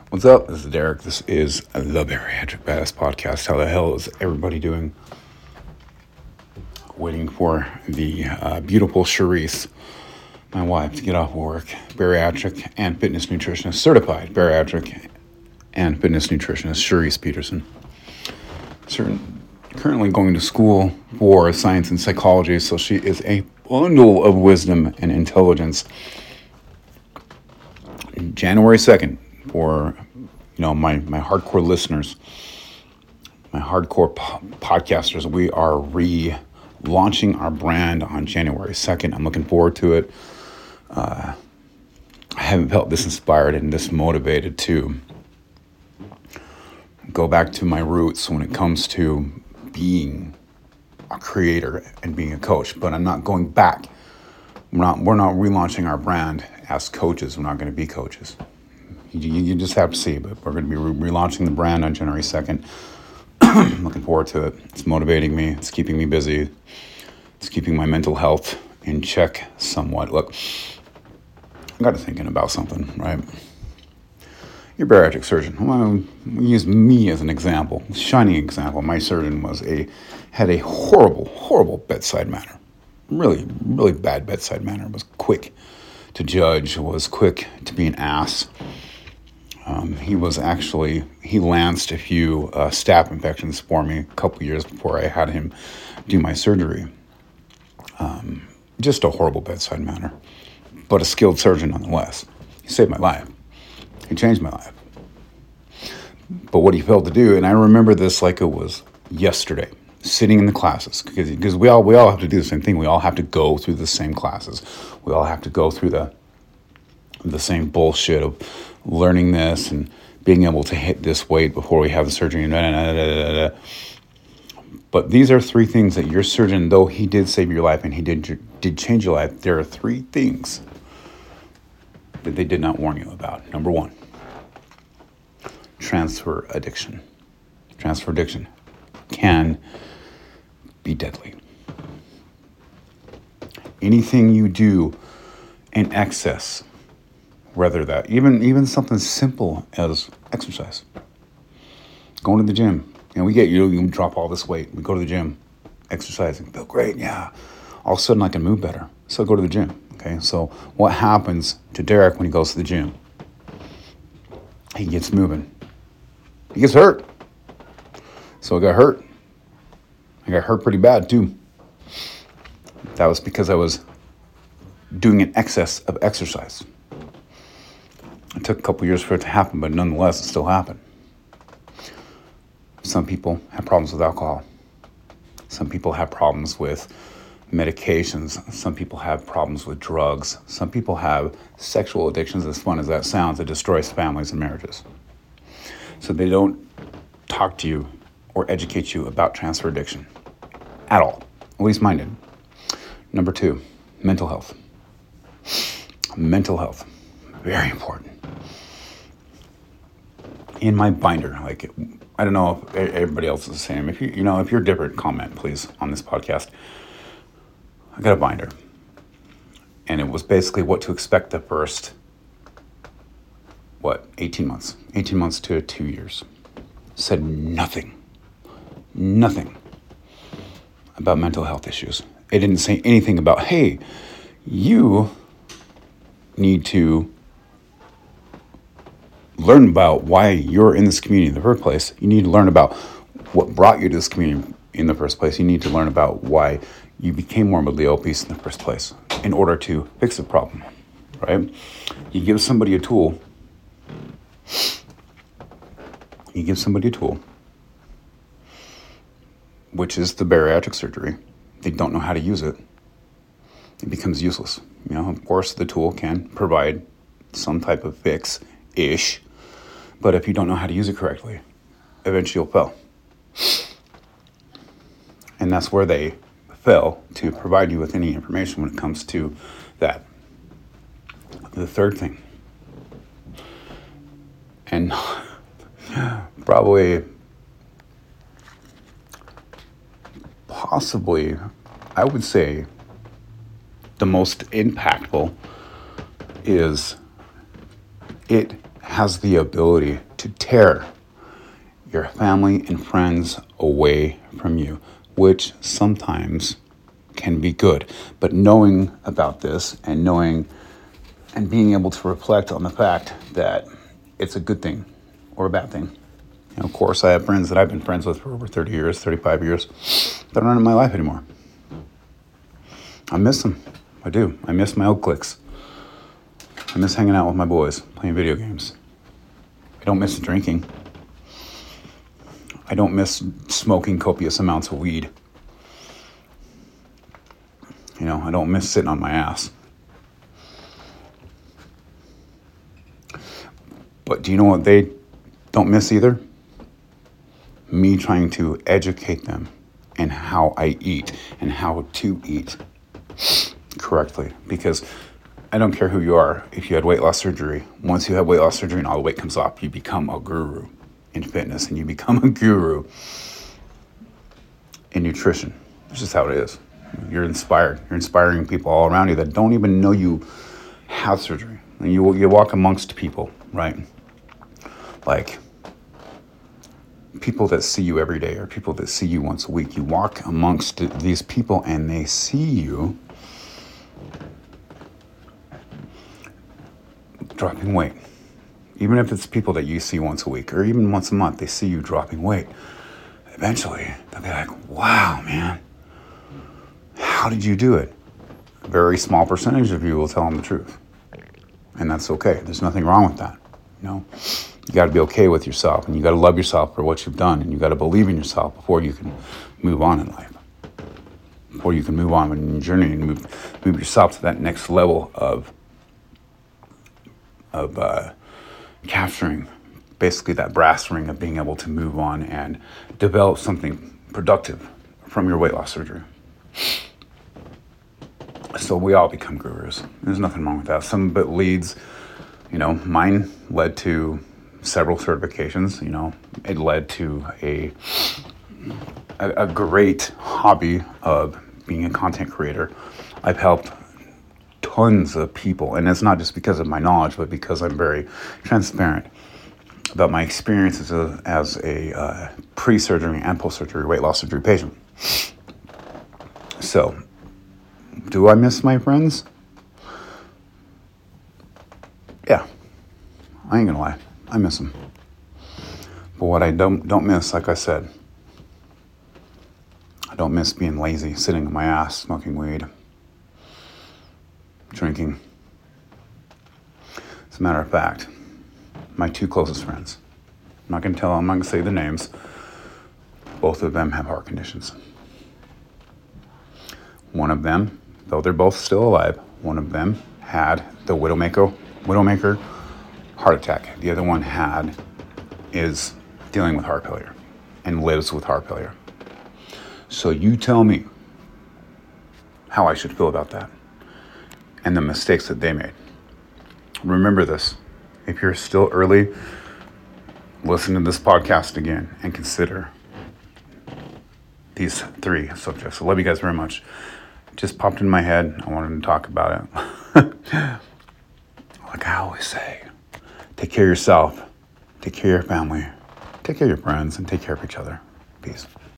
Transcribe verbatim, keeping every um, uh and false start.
What's up? This is Derek. This is the Bariatric Badass Podcast. How the hell is everybody doing? Waiting for the uh, beautiful Charisse, my wife, to get off work. Bariatric and fitness nutritionist, certified bariatric and fitness nutritionist, Charisse Peterson. Certain, currently going to school for science and psychology, so she is a bundle of wisdom and intelligence. January second, for you know my, my hardcore listeners, my hardcore po- podcasters, we are relaunching our brand on January second. I'm looking forward to it. Uh, I haven't felt this inspired and this motivated to go back to my roots when it comes to being a creator and being a coach, but I'm not going back. We're not, we're not relaunching our brand as coaches. We're not going to be coaches. You, you just have to see, but we're going to be re- relaunching the brand on January second. I'm looking forward to it. It's motivating me. It's keeping me busy. It's keeping my mental health in check somewhat. Look, I got to thinking about something, right? You're a bariatric surgeon. Well, we use me as an example, a shining example. My surgeon was a had a horrible, horrible bedside manner. Really, really bad bedside manner. Was quick to judge. Was quick to be an ass. Um, he was actually, he lanced a few uh, staph infections for me a couple years before I had him do my surgery. Um, just a horrible bedside manner, but a skilled surgeon nonetheless. He saved my life. He changed my life. But what he failed to do, and I remember this like it was yesterday, sitting in the classes, because because we all we all have to do the same thing. We all have to go through the same classes. We all have to go through the the same bullshit of learning this and being able to hit this weight before we have the surgery. And da, da, da, da, da. But these are three things that your surgeon, though he did save your life and he did did change your life, there are three things that they did not warn you about. Number one, transfer addiction. Transfer addiction can be deadly. Anything you do in excess, whether that, even even something simple as exercise, going to the gym, and we get you, you drop all this weight, we go to the gym, exercising, feel great, yeah. All of a sudden I can move better, so I go to the gym, okay? So what happens to Derek when he goes to the gym? He gets moving. He gets hurt. So I got hurt. I got hurt pretty bad too. That was because I was doing an excess of exercise. It took a couple years for it to happen, but nonetheless, it still happened. Some people have problems with alcohol. Some people have problems with medications. Some people have problems with drugs. Some people have sexual addictions, as fun as that sounds, that destroys families and marriages. So they don't talk to you or educate you about transfer addiction at all. At least mine didn't. Number two, mental health. Mental health, very important. In my binder, like, I don't know if everybody else is the same. If you, you know, if you're different, comment please on this podcast. I got a binder, and it was basically what to expect the first, what, eighteen months, eighteen months to two years. Said nothing, nothing about mental health issues. It didn't say anything about, hey, you need to learn about why you're in this community in the first place. You need to learn about what brought you to this community in the first place. You need to learn about why you became morbidly obese in the first place in order to fix the problem, right? You give somebody a tool. You give somebody a tool, which is the bariatric surgery. They don't know how to use it. It becomes useless. You know, of course, the tool can provide some type of fix-ish, but if you don't know how to use it correctly, eventually you'll fail. And that's where they fail to provide you with any information when it comes to that. The third thing, and probably, possibly, I would say the most impactful is it has the ability to tear your family and friends away from you, which sometimes can be good. But knowing about this and knowing and being able to reflect on the fact that it's a good thing or a bad thing. You know, of course, I have friends that I've been friends with for over thirty years, thirty-five years, that aren't in my life anymore. I miss them. I do. I miss my old cliques. I miss hanging out with my boys, playing video games. I don't miss drinking. I don't miss smoking copious amounts of weed. You know, I don't miss sitting on my ass. But do you know what they don't miss either? Me trying to educate them in how I eat and how to eat correctly. Because I don't care who you are. If you had weight loss surgery, once you have weight loss surgery and all the weight comes off, you become a guru in fitness and you become a guru in nutrition. That's just how it is. You're inspired. You're inspiring people all around you that don't even know you have surgery. And you you walk amongst people, right? Like people that see you every day or people that see you once a week. You walk amongst these people and they see you dropping weight. Even if it's people that you see once a week or even once a month, they see you dropping weight. Eventually, they'll be like, wow, man, how did you do it? A very small percentage of you will tell them the truth. And that's okay. There's nothing wrong with that. You know, you got to be okay with yourself and you got to love yourself for what you've done and you got to believe in yourself before you can move on in life. Before you can move on in your journey and move, move yourself to that next level of, of, uh, capturing basically that brass ring of being able to move on and develop something productive from your weight loss surgery. So we all become gurus. There's nothing wrong with that. Some of it leads, you know, mine led to several certifications. You know, it led to a, a, a great hobby of being a content creator. I've helped tons of people, and it's not just because of my knowledge, but because I'm very transparent about my experiences as a, as a uh, pre-surgery and post-surgery weight loss surgery patient. So, do I miss my friends? Yeah, I ain't gonna lie, I miss them. But what I don't don't miss, like I said, I don't miss being lazy, sitting on my ass, smoking weed, drinking. As a matter of fact, my two closest friends, I'm not gonna tell them, I'm not gonna say the names, both of them have heart conditions. One of them, though they're both still alive, one of them had the Widowmaker, Widowmaker heart attack. The other one had, is dealing with heart failure and lives with heart failure. So you tell me how I should feel about that and the mistakes that they made. Remember this. If you're still early, listen to this podcast again and consider these three subjects. I love you guys very much. Just popped in my head. I wanted to talk about it. Like I always say, take care of yourself, take care of your family, take care of your friends, and take care of each other. Peace.